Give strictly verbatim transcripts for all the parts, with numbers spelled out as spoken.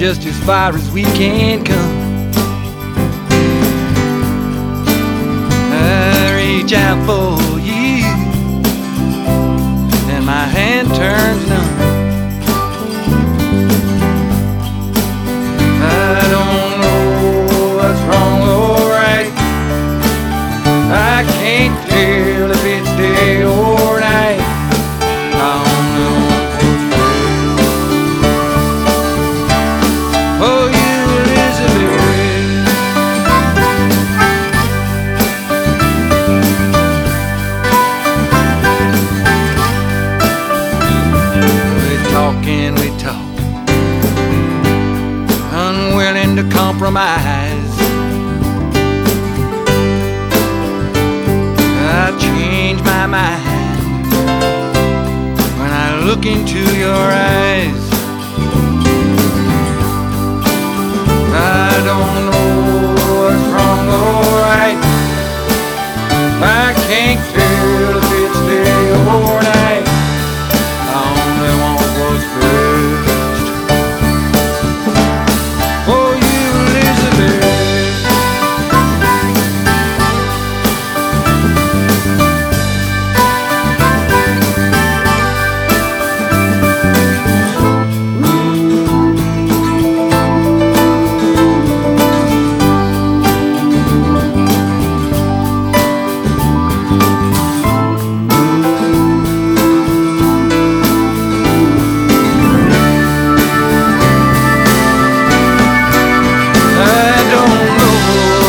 just as far as we can come. I reach out for you, and my hand turns numb. I don't know what's wrong or right. I can't tell if it's day or night. I only want what's real. Oh, you Elizabeth, we talk and we talk, unwilling to compromise. I change my mind when I look into your eyes. I don't know what's wrong or right. I can't tell if it's day or night. I only want what's best. Oh, you Elizabeth,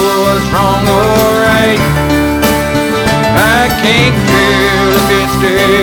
can't tell if it's day